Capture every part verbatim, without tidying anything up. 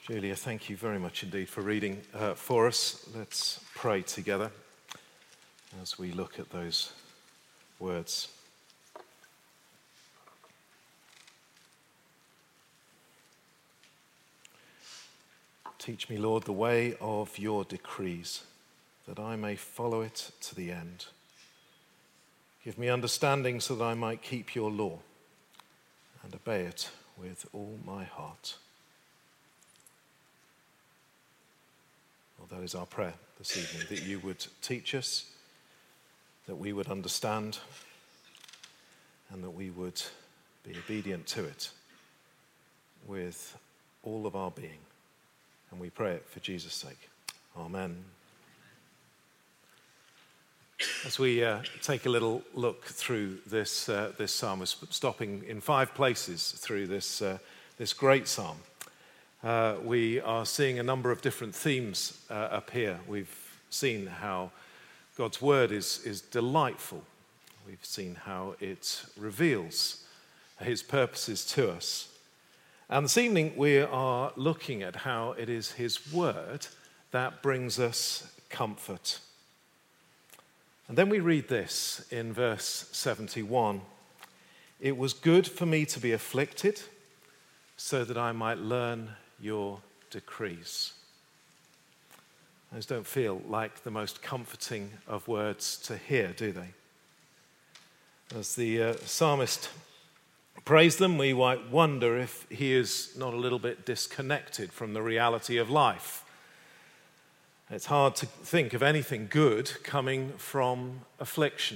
Julia, thank you very much indeed for reading uh, for us. Let's pray together as we look at those words. Teach me, Lord, the way of your decrees, that I may follow it to the end. Give me understanding so that I might keep your law and obey it with all my heart. Well, that is our prayer this evening, that you would teach us, that we would understand, and that we would be obedient to it with all of our being. And we pray it for Jesus' sake. Amen. As we uh, take a little look through this uh, this psalm, we're stopping in five places through this uh, this great psalm. Uh, we are seeing a number of different themes uh, appear. We've seen how God's word is is delightful. We've seen how it reveals his purposes to us. And this evening we are looking at how it is his word that brings us comfort. And then we read this in verse seventy-one. It was good for me to be afflicted so that I might learn your decrees. Those don't feel like the most comforting of words to hear, do they? As the uh, psalmist praised them, we might wonder if he is not a little bit disconnected from the reality of life. It's hard to think of anything good coming from affliction.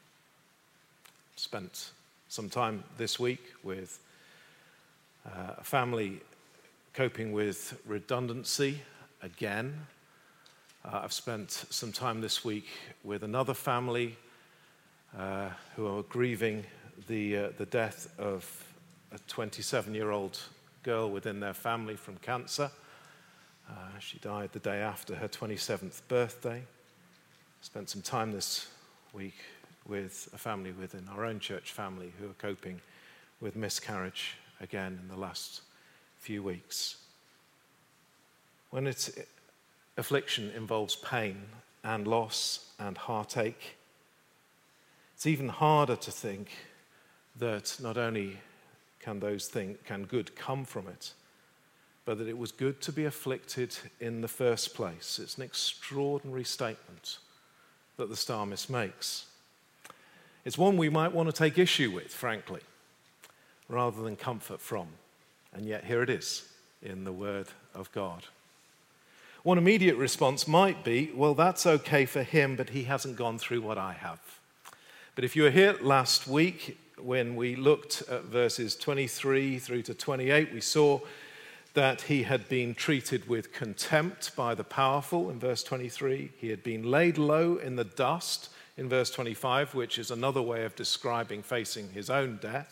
Spent some time this week with uh, a family coping with redundancy again. Uh, I've spent some time this week with another family uh, who are grieving the uh, the death of a twenty-seven-year-old girl within their family from cancer. Uh, she died the day after her twenty-seventh birthday. Spent some time this week with a family within our own church family who are coping with miscarriage again in the last few weeks. When it's affliction involves pain and loss and heartache, it's even harder to think that not only can those things, can good come from it, but that it was good to be afflicted in the first place. It's an extraordinary statement that the psalmist makes. It's one we might want to take issue with, frankly, rather than comfort from. And yet here it is in the Word of God. One immediate response might be, well, that's okay for him, but he hasn't gone through what I have. But if you were here last week, when we looked at verses twenty-three through to twenty-eight, we saw that he had been treated with contempt by the powerful in verse twenty-three. He had been laid low in the dust in verse twenty-five, which is another way of describing facing his own death.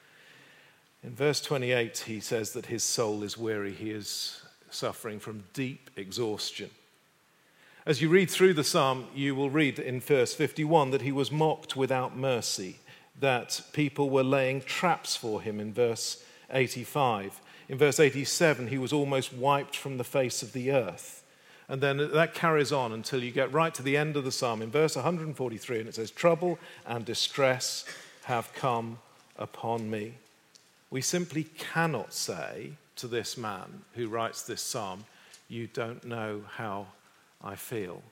In verse twenty-eight, he says that his soul is weary. He is suffering from deep exhaustion. As you read through the psalm, you will read in verse fifty-one that he was mocked without mercy, that people were laying traps for him in verse eighty-five. In verse eighty-seven, he was almost wiped from the face of the earth. And then that carries on until you get right to the end of the psalm in verse one forty-three, and it says, trouble and distress have come upon me. We simply cannot say to this man who writes this psalm, you don't know how I feel.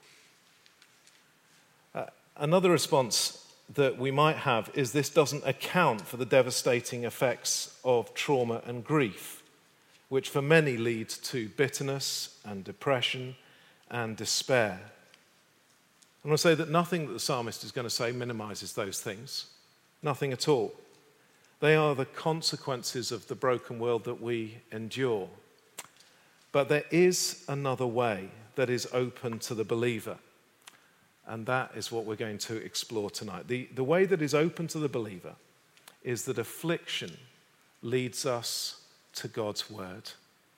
Uh, another response that we might have is this doesn't account for the devastating effects of trauma and grief, which for many lead to bitterness and depression and despair. I want to say that nothing that the psalmist is going to say minimizes those things. Nothing at all. They are the consequences of the broken world that we endure. But there is another way that is open to the believer. And that is what we're going to explore tonight. The, the way that is open to the believer is that affliction leads us to God's word.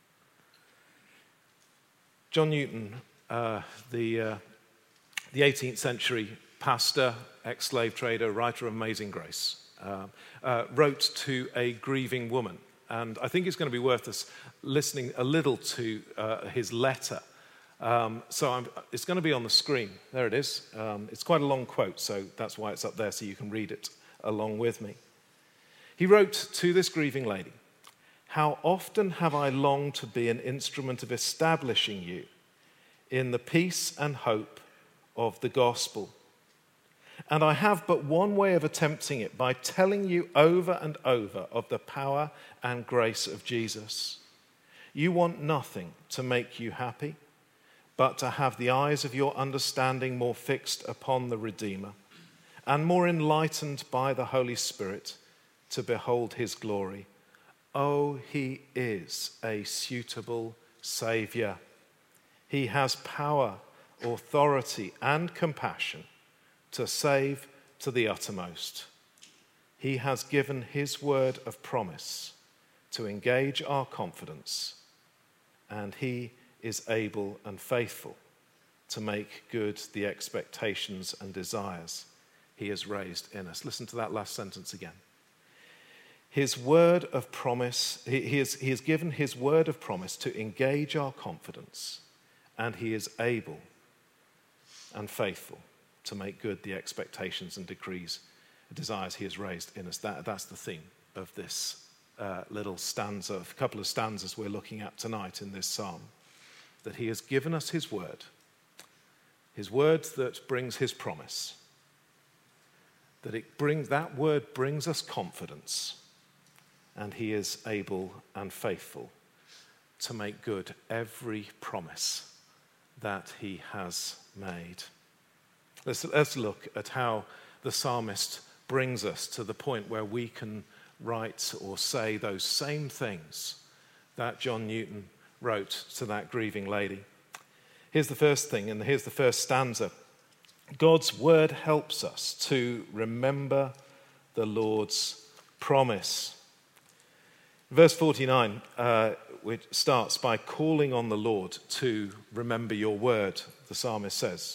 John Newton, uh, the, uh, the eighteenth century pastor, ex-slave trader, writer of Amazing Grace, uh, uh, wrote to a grieving woman and I think it's going to be worth us listening a little to uh, his letter. Um, so I'm, it's going to be on the screen. There it is. Um, it's quite a long quote, so that's why it's up there, so you can read it along with me. He wrote to this grieving lady, "How often have I longed to be an instrument of establishing you in the peace and hope of the gospel. And I have but one way of attempting it, by telling you over and over of the power and grace of Jesus. You want nothing to make you happy, but to have the eyes of your understanding more fixed upon the Redeemer, and more enlightened by the Holy Spirit to behold his glory. Oh, he is a suitable Saviour. He has power, authority, and compassion to save to the uttermost. He has given his word of promise to engage our confidence, and he is able and faithful to make good the expectations and desires he has raised in us." Listen to that last sentence again. His word of promise, he, he, has, he has given his word of promise to engage our confidence, and he is able and faithful to make good the expectations and decrees, desires he has raised in us. That, that's the theme of this uh, little stanza, a couple of stanzas we're looking at tonight in this psalm. That he has given us his word, his word that brings his promise, that it brings, that word brings us confidence, and he is able and faithful to make good every promise that he has made. Let's, let's look at how the psalmist brings us to the point where we can write or say those same things that John Newton wrote to that grieving lady. Here's the first thing, and here's the first stanza. God's word helps us to remember the Lord's promise. Verse forty-nine, uh, which starts by calling on the Lord to remember your word, the psalmist says.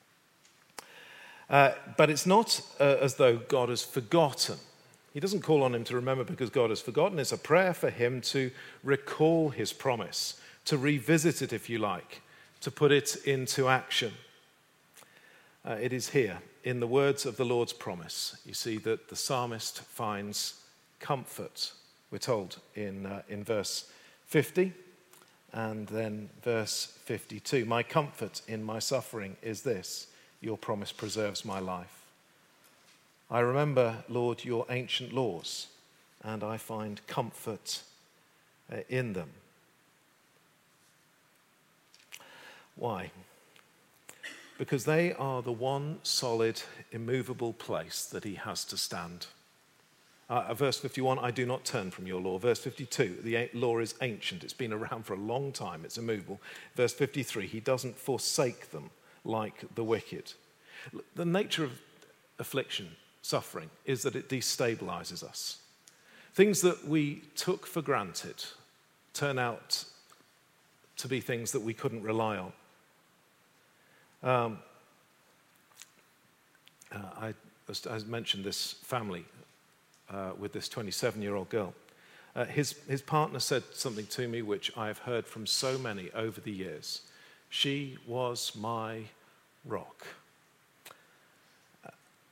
Uh, but it's not uh, as though God has forgotten. He doesn't call on him to remember because God has forgotten. It's a prayer for him to recall his promise, to revisit it, if you like, to put it into action. Uh, it is here, in the words of the Lord's promise, you see that the psalmist finds comfort, we're told, in, uh, in verse fifty and then verse fifty-two. My comfort in my suffering is this: your promise preserves my life. I remember, Lord, your ancient laws, and I find comfort uh, in them. Why? Because they are the one solid, immovable place that he has to stand. Uh, verse fifty-one, I do not turn from your law. Verse fifty-two, the law is ancient. It's been around for a long time. It's immovable. Verse fifty-three, he doesn't forsake them like the wicked. The nature of affliction, suffering, is that it destabilizes us. Things that we took for granted turn out to be things that we couldn't rely on. Um, uh, I, I mentioned this family uh, with this twenty-seven-year-old girl. Uh, his, his partner said something to me which I've heard from so many over the years. She was my rock. Uh,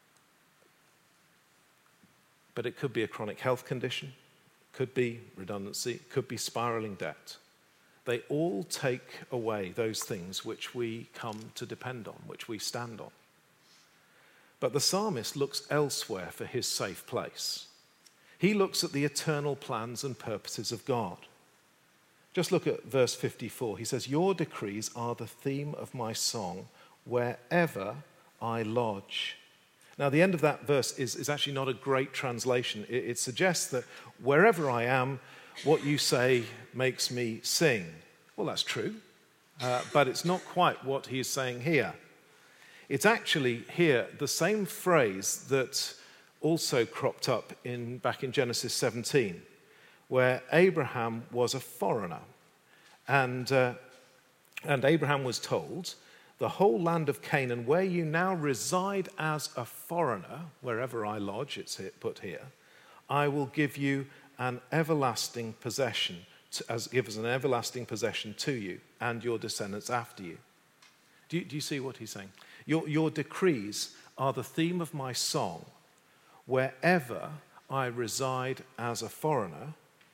but it could be a chronic health condition, could be redundancy, could be spiraling debt. They all take away those things which we come to depend on, which we stand on. But the psalmist looks elsewhere for his safe place. He looks at the eternal plans and purposes of God. Just look at verse fifty-four. He says, your decrees are the theme of my song wherever I lodge. Now, the end of that verse is, is actually not a great translation. It, it suggests that wherever I am, what you say makes me sing. Well, that's true, uh, but it's not quite what he's saying here. It's actually here the same phrase that also cropped up in back in Genesis seventeen, where Abraham was a foreigner. And, uh, and Abraham was told, the whole land of Canaan, where you now reside as a foreigner, wherever I lodge, it's put here, I will give you an everlasting possession, to, as give us an everlasting possession to you and your descendants after you. Do you, do you see what he's saying? Your, your decrees are the theme of my song wherever I reside as a foreigner,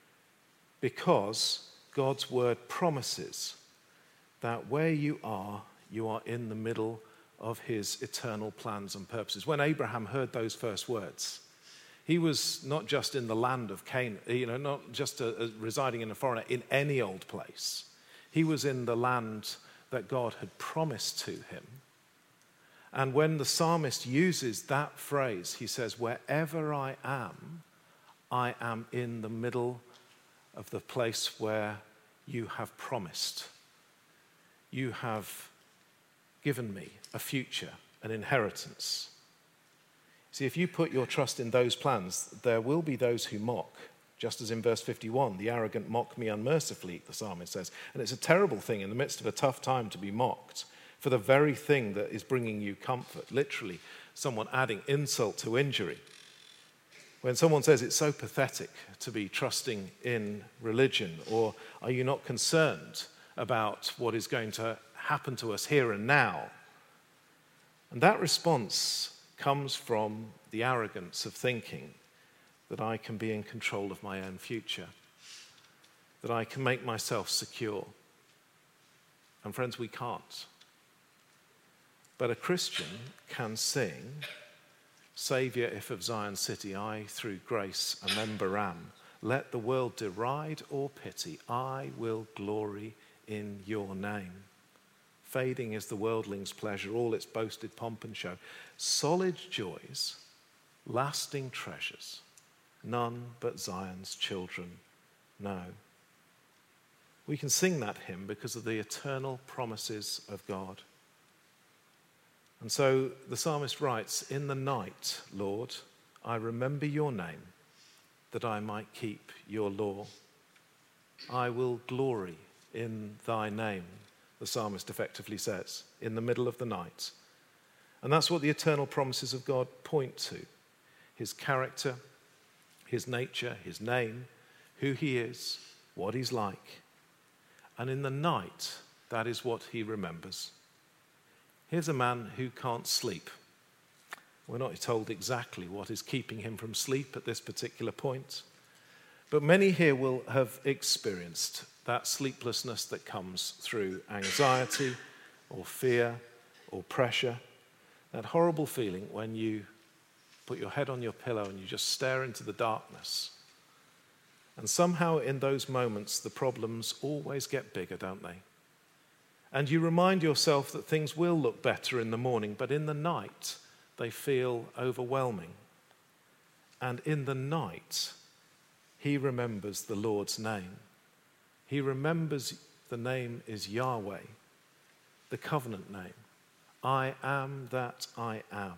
because God's word promises that where you are, you are in the middle of his eternal plans and purposes. When Abraham heard those first words, he was not just in the land of Canaan, you know, not just a, a residing in a foreigner in any old place. He was in the land that God had promised to him. And when the psalmist uses that phrase, he says, wherever I am, I am in the middle of the place where you have promised. You have given me a future, an inheritance. See, if you put your trust in those plans, there will be those who mock, just as in verse fifty-one, the arrogant mock me unmercifully, the psalmist says. And it's a terrible thing in the midst of a tough time to be mocked for the very thing that is bringing you comfort. Literally, someone adding insult to injury. When someone says it's so pathetic to be trusting in religion, or are you not concerned about what is going to happen to us here and now? And that response comes from the arrogance of thinking that I can be in control of my own future, that I can make myself secure. And friends, we can't. But a Christian can sing, Saviour, if of Zion city, I through grace a member am. Let the world deride or pity, I will glory in your name. Fading is the worldling's pleasure, all its boasted pomp and show. Solid joys, lasting treasures, none but Zion's children know. We can sing that hymn because of the eternal promises of God. And so the psalmist writes, in the night, Lord, I remember your name, that I might keep your law. I will glory in thy name, the psalmist effectively says, in the middle of the night. And that's what the eternal promises of God point to. His character, his nature, his name, who he is, what he's like. And in the night, that is what he remembers. Here's a man who can't sleep. We're not told exactly what is keeping him from sleep at this particular point. But many here will have experienced that sleeplessness that comes through anxiety or fear or pressure. That horrible feeling when you put your head on your pillow and you just stare into the darkness. And somehow in those moments, the problems always get bigger, don't they? And you remind yourself that things will look better in the morning, but in the night, they feel overwhelming. And in the night, he remembers the Lord's name. He remembers the name is Yahweh, the covenant name. I am that I am.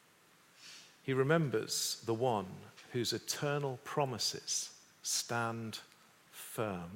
He remembers the one whose eternal promises stand firm.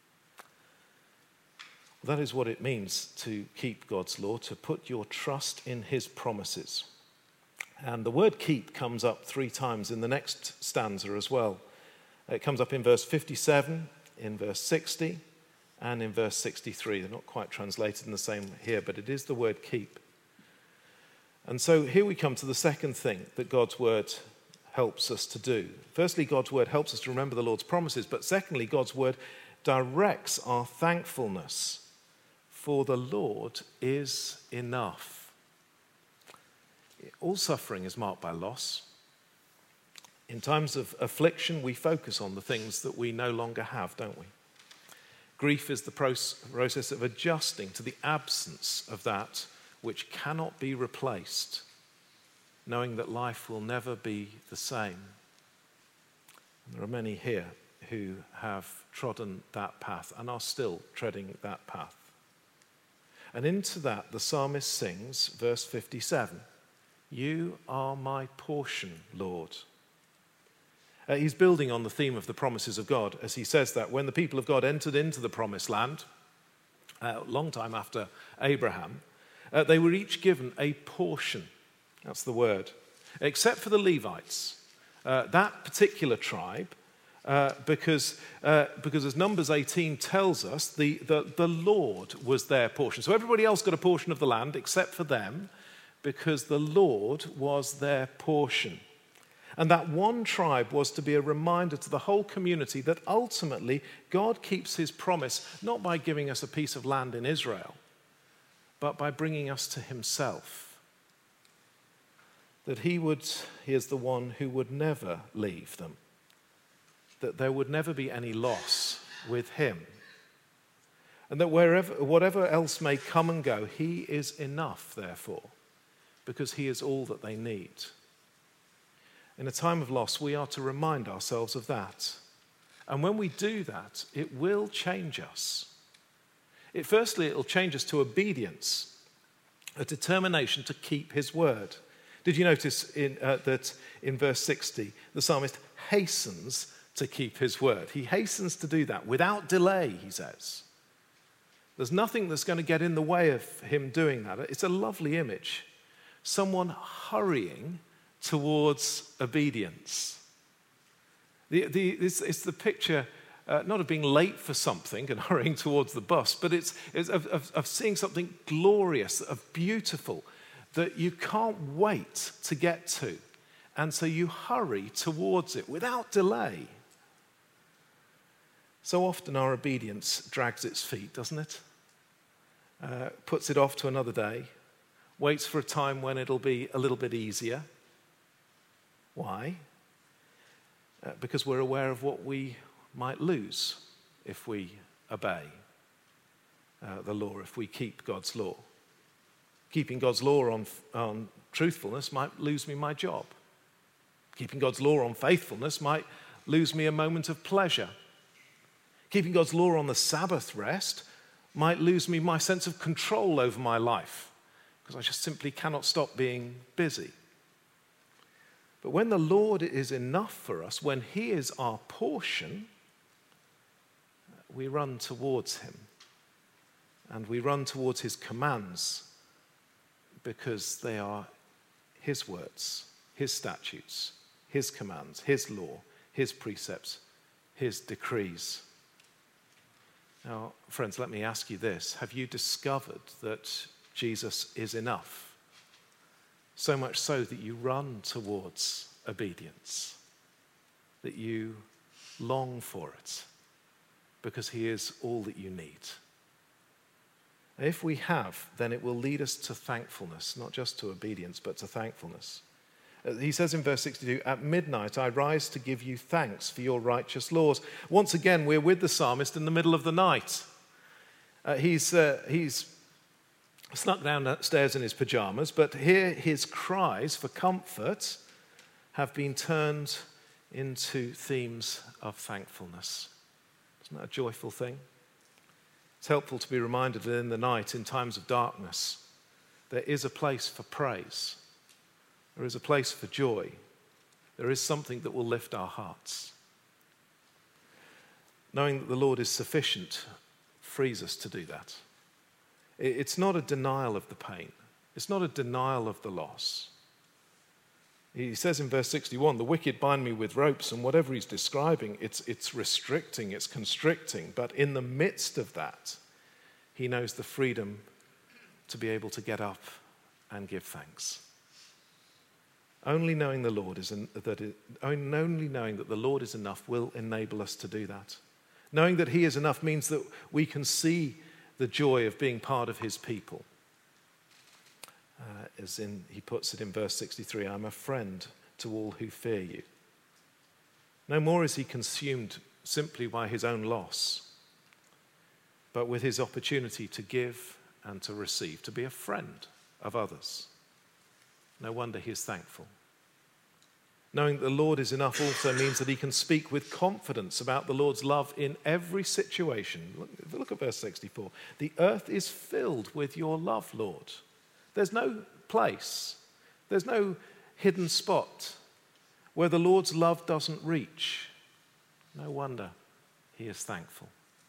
That is what it means to keep God's law, to put your trust in his promises. And the word keep comes up three times in the next stanza as well. It comes up in verse fifty-seven, in verse sixty, and in verse sixty-three. They're not quite translated in the same here, but it is the word keep. And so here we come to the second thing that God's word helps us to do. Firstly, God's word helps us to remember the Lord's promises, but secondly, God's word directs our thankfulness. For the Lord is enough. All suffering is marked by loss. In times of affliction, we focus on the things that we no longer have, don't we? Grief is the process of adjusting to the absence of that which cannot be replaced, knowing that life will never be the same. And there are many here who have trodden that path and are still treading that path. And into that, the psalmist sings, verse fifty-seven, you are my portion, Lord. Uh, he's building on the theme of the promises of God as he says that when the people of God entered into the promised land, uh, a long time after Abraham, uh, they were each given a portion. That's the word. Except for the Levites. Uh, that particular tribe Uh, because, uh, because as Numbers eighteen tells us, the, the, the Lord was their portion. So everybody else got a portion of the land except for them, because the Lord was their portion. And that one tribe was to be a reminder to the whole community that ultimately God keeps his promise not by giving us a piece of land in Israel, but by bringing us to himself. That he would, he is the one who would never leave them. That there would never be any loss with him. And that wherever, whatever else may come and go, he is enough, therefore, because he is all that they need. In a time of loss, we are to remind ourselves of that. And when we do that, it will change us. It, firstly, it will change us to obedience, a determination to keep his word. Did you notice in, uh, that in verse sixty, the psalmist hastens to keep his word? He hastens to do that without delay, he says. There's nothing that's going to get in the way of him doing that. It's a lovely image. Someone hurrying towards obedience. The, the, it's, it's the picture uh, not of being late for something and hurrying towards the bus, but it's, it's of, of, of seeing something glorious, of beautiful, that you can't wait to get to. And so you hurry towards it without delay. So often our obedience drags its feet, doesn't it? Uh, puts it off to another day, waits for a time when it'll be a little bit easier. Why? Uh, because we're aware of what we might lose if we obey uh, the law, if we keep God's law. Keeping God's law on, on truthfulness might lose me my job. Keeping God's law on faithfulness might lose me a moment of pleasure. Keeping God's law on the Sabbath rest might lose me my sense of control over my life, because I just simply cannot stop being busy. But when the Lord is enough for us, when he is our portion, we run towards him. And we run towards his commands because they are his words, his statutes, his commands, his law, his precepts, his decrees. Now, friends, let me ask you this. Have you discovered that Jesus is enough? So much so that you run towards obedience, that you long for it, because he is all that you need. And if we have, then it will lead us to thankfulness, not just to obedience, but to thankfulness. He says in verse sixty-two, "At midnight I rise to give you thanks for your righteous laws." Once again, we're with the psalmist in the middle of the night. Uh, he's, uh, he's snuck downstairs in his pajamas, but here his cries for comfort have been turned into themes of thankfulness. Isn't that a joyful thing? It's helpful to be reminded that in the night, in times of darkness, there is a place for praise. There is a place for joy. There is something that will lift our hearts. Knowing that the Lord is sufficient frees us to do that. It's not a denial of the pain. It's not a denial of the loss. He says in verse sixty-one, "The wicked bind me with ropes," and whatever he's describing, it's, it's restricting, it's constricting. But in the midst of that, he knows the freedom to be able to get up and give thanks. Only knowing the Lord is en- that it, only knowing that the Lord is enough will enable us to do that. Knowing that he is enough means that we can see the joy of being part of his people. Uh, as in, he puts it in verse sixty-three, "I'm a friend to all who fear you." No more is he consumed simply by his own loss, but with his opportunity to give and to receive, to be a friend of others. No wonder he is thankful. Knowing that the Lord is enough also means that he can speak with confidence about the Lord's love in every situation. Look, look at verse sixty-four. "The earth is filled with your love, Lord." There's no place, there's no hidden spot where the Lord's love doesn't reach. No wonder he is thankful.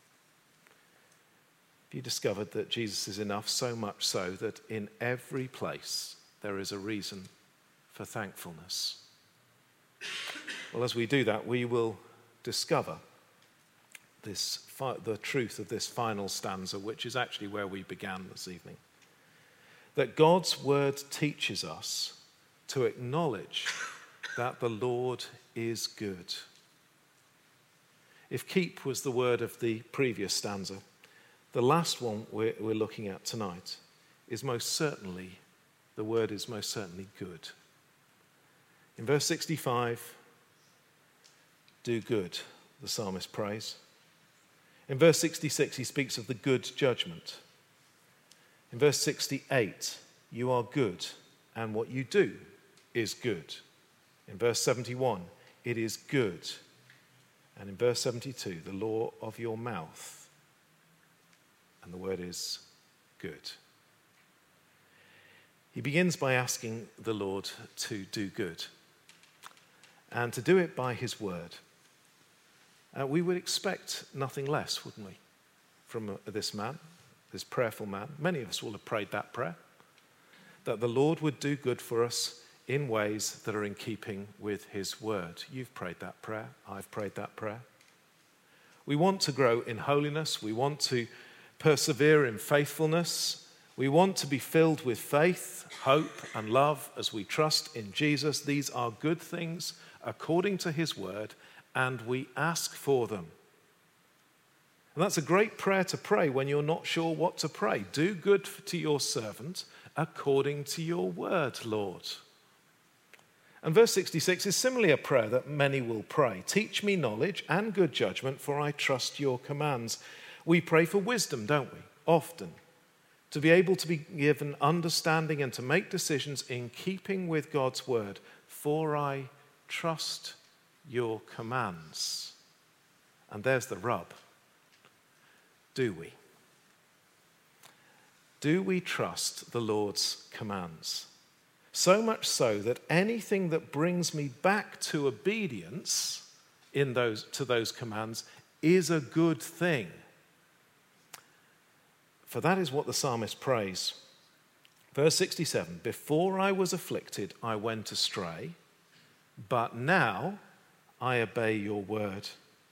Have you discovered that Jesus is enough, so much so that in every place there is a reason for thankfulness? Well, as we do that, we will discover this fi- the truth of this final stanza, which is actually where we began this evening. That God's word teaches us to acknowledge that the Lord is good. If keep was the word of the previous stanza, the last one we're, we're looking at tonight is most certainly, the word is most certainly good. In verse sixty-five, do good, the psalmist prays. In verse sixty-six, he speaks of the good judgment. In verse sixty-eight, you are good, and what you do is good. In verse seventy-one, it is good. And in verse seventy-two, the law of your mouth. And the word is good. He begins by asking the Lord to do good, and to do it by his word. Uh, we would expect nothing less, wouldn't we, from uh, this man, this prayerful man. Many of us will have prayed that prayer, that the Lord would do good for us in ways that are in keeping with his word. You've prayed that prayer. I've prayed that prayer. We want to grow in holiness. We want to persevere in faithfulness. We want to be filled with faith, hope, and love as we trust in Jesus. These are good things according to his word, and we ask for them. And that's a great prayer to pray when you're not sure what to pray. Do good to your servant according to your word, Lord. And verse sixty-six is similarly a prayer that many will pray. Teach me knowledge and good judgment, for I trust your commands. We pray for wisdom, don't we? Often. To be able to be given understanding and to make decisions in keeping with God's word. For I trust your commands. And there's the rub. Do we? Do we trust the Lord's commands? So much so that anything that brings me back to obedience in those, to those commands is a good thing. For that is what the psalmist prays. Verse sixty-seven, before I was afflicted, I went astray, but now I obey your word.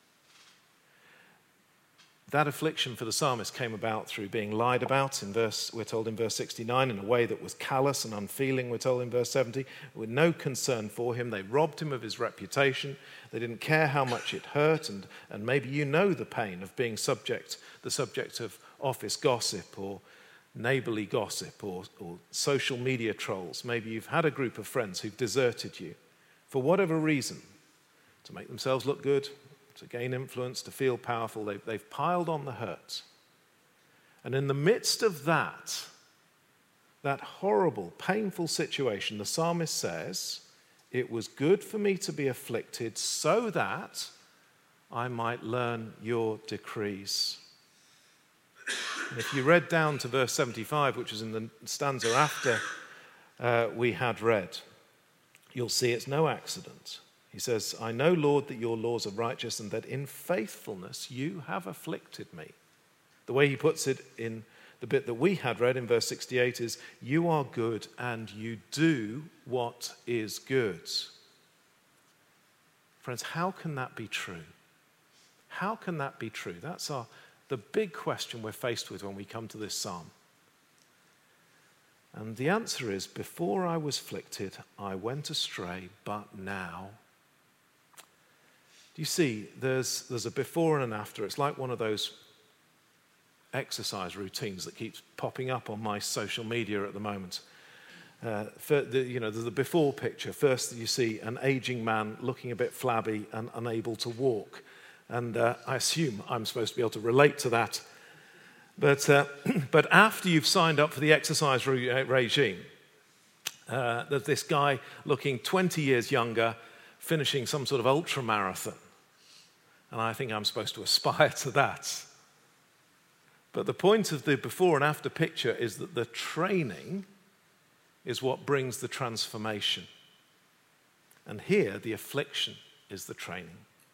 That affliction for the psalmist came about through being lied about, in verse, we're told in verse sixty-nine, in a way that was callous and unfeeling, we're told in verse seventy, with no concern for him. They robbed him of his reputation. They didn't care how much it hurt, and, and maybe you know the pain of being subject, the subject of office gossip or neighborly gossip or, or social media trolls. Maybe you've had a group of friends who've deserted you for whatever reason, to make themselves look good, to gain influence, to feel powerful. They've, they've piled on the hurt. And in the midst of that, that horrible, painful situation, the psalmist says, it was good for me to be afflicted so that I might learn your decrees. And if you read down to verse seventy-five, which is in the stanza after uh, we had read, you'll see it's no accident. He says, I know, Lord, that your laws are righteous and that in faithfulness you have afflicted me. The way he puts it in the bit that we had read in verse sixty-eight is, you are good and you do what is good. Friends, how can that be true? How can that be true? That's our, the big question we're faced with when we come to this psalm. And the answer is, before I was afflicted, I went astray, but now. Do you see, there's, there's a before and an after. It's like one of those exercise routines that keeps popping up on my social media at the moment. Uh, for the, you know, the before picture. First, you see an aging man looking a bit flabby and unable to walk. And uh, I assume I'm supposed to be able to relate to that. But, uh, but after you've signed up for the exercise re- regime, uh, there's this guy looking twenty years younger, finishing some sort of ultra marathon. And I think I'm supposed to aspire to that. But the point of the before and after picture is that the training is what brings the transformation. And here, the affliction is the training.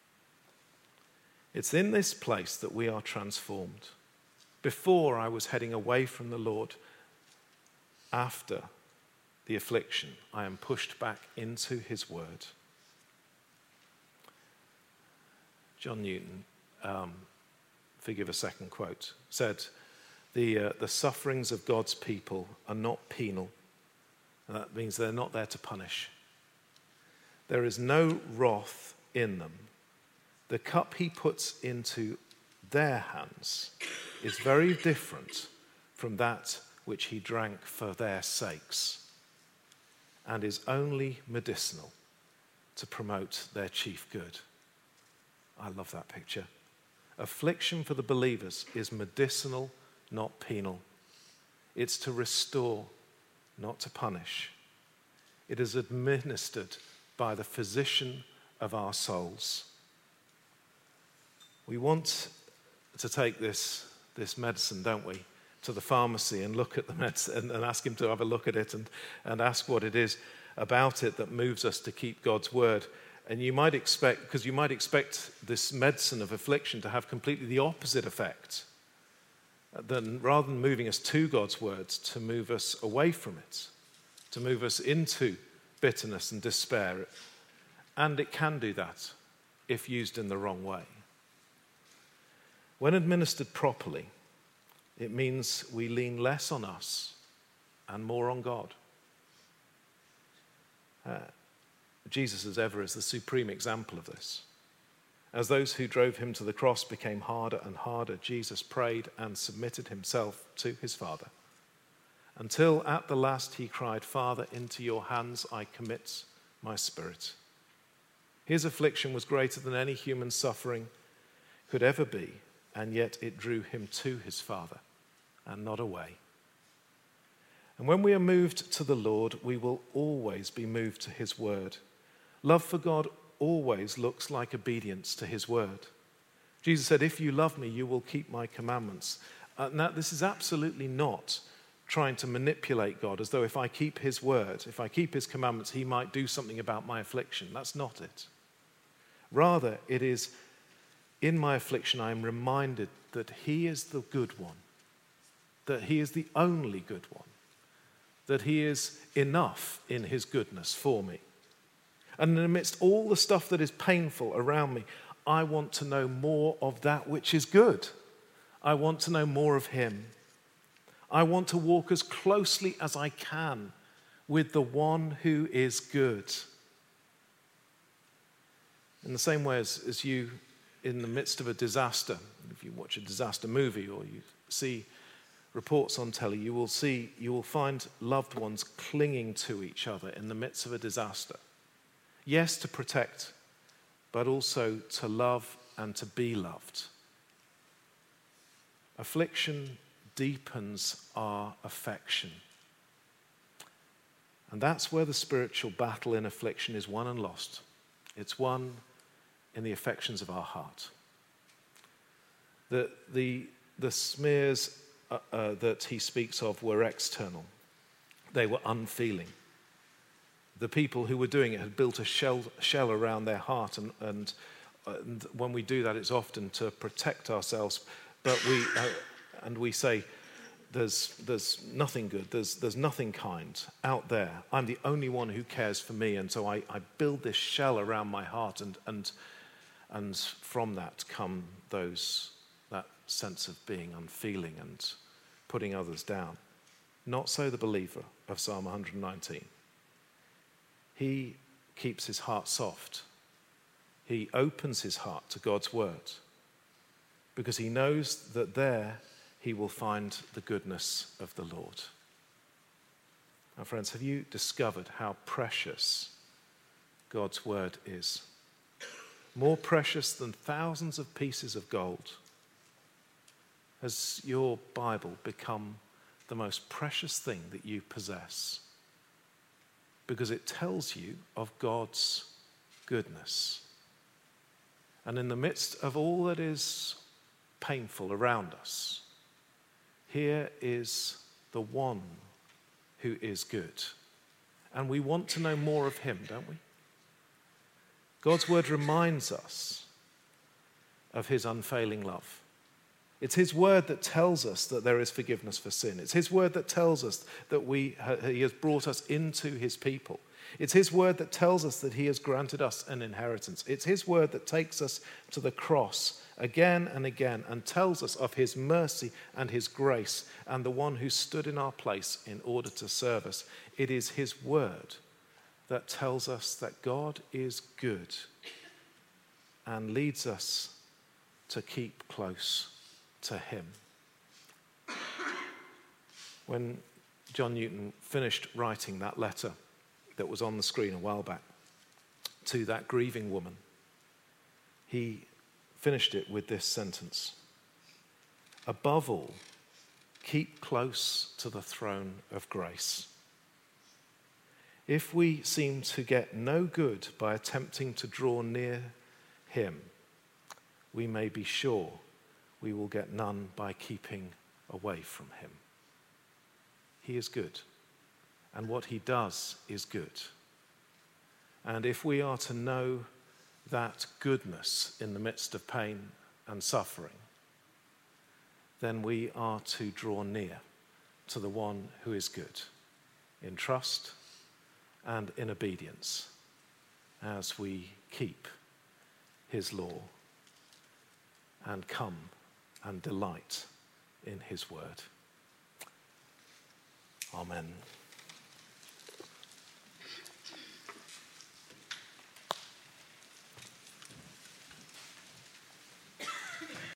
It's in this place that we are transformed. Before, I was heading away from the Lord. After the affliction, I am pushed back into his word. John Newton, um, forgive a second quote, said, the, uh, the sufferings of God's people are not penal. And that means they're not there to punish. There is no wrath in them. The cup he puts into their hands is very different from that which he drank for their sakes, and is only medicinal to promote their chief good. I love that picture. Affliction for the believers is medicinal, not penal. It's to restore, not to punish. It is administered by the physician of our souls. We want to take this, this medicine, don't we, to the pharmacy and look at the medicine and, and ask him to have a look at it and, and ask what it is about it that moves us to keep God's word. And you might expect, because you might expect this medicine of affliction to have completely the opposite effect, than rather than moving us to God's words, to move us away from it, to move us into bitterness and despair. And it can do that if used in the wrong way. When administered properly, it means we lean less on us and more on God. Uh, Jesus, as ever, is the supreme example of this. As those who drove him to the cross became harder and harder, Jesus prayed and submitted himself to his Father, until at the last he cried, "Father, into your hands I commit my spirit." His affliction was greater than any human suffering could ever be, and yet it drew him to his Father and not away. And when we are moved to the Lord, we will always be moved to his word. Love for God always looks like obedience to his word. Jesus said, "If you love me, you will keep my commandments." Uh, now, this is absolutely not trying to manipulate God as though if I keep his word, if I keep his commandments, he might do something about my affliction. That's not it. Rather, it is in my affliction I am reminded that he is the good one, that he is the only good one, that he is enough in his goodness for me. And amidst all the stuff that is painful around me, I want to know more of that which is good. I want to know more of him. I want to walk as closely as I can with the one who is good. In the same way as, as you, in the midst of a disaster, if you watch a disaster movie or you see reports on telly, you will see, you will find loved ones clinging to each other in the midst of a disaster. Yes, to protect, but also to love and to be loved. Affliction deepens our affection. And that's where the spiritual battle in affliction is won and lost. It's won in the affections of our heart. The, the, the smears uh, uh, that he speaks of were external. They were unfeeling. The people who were doing it had built a shell, shell around their heart, and, and, and when we do that, it's often to protect ourselves. But we uh, and we say, "There's there's nothing good. There's there's nothing kind out there. I'm the only one who cares for me," and so I, I build this shell around my heart, and and and from that come those that sense of being unfeeling and putting others down. Not so the believer of Psalm one nineteen. He keeps his heart soft. He opens his heart to God's word because he knows that there he will find the goodness of the Lord. Now, friends, have you discovered how precious God's word is? More precious than thousands of pieces of gold. Has your Bible become the most precious thing that you possess? Because it tells you of God's goodness. And in the midst of all that is painful around us, here is the one who is good. And we want to know more of him, don't we? God's word reminds us of his unfailing love. It's his word that tells us that there is forgiveness for sin. It's his word that tells us that we, he has brought us into his people. It's his word that tells us that he has granted us an inheritance. It's his word that takes us to the cross again and again and tells us of his mercy and his grace and the one who stood in our place in order to serve us. It is his word that tells us that God is good and leads us to keep close to him. When John Newton finished writing that letter that was on the screen a while back to that grieving woman, he finished it with this sentence: above all, keep close to the throne of grace. If we seem to get no good by attempting to draw near him, we may be sure we will get none by keeping away from him. He is good, and what he does is good. And if we are to know that goodness in the midst of pain and suffering, then we are to draw near to the one who is good in trust and in obedience as we keep his law and come and delight in his word. Amen.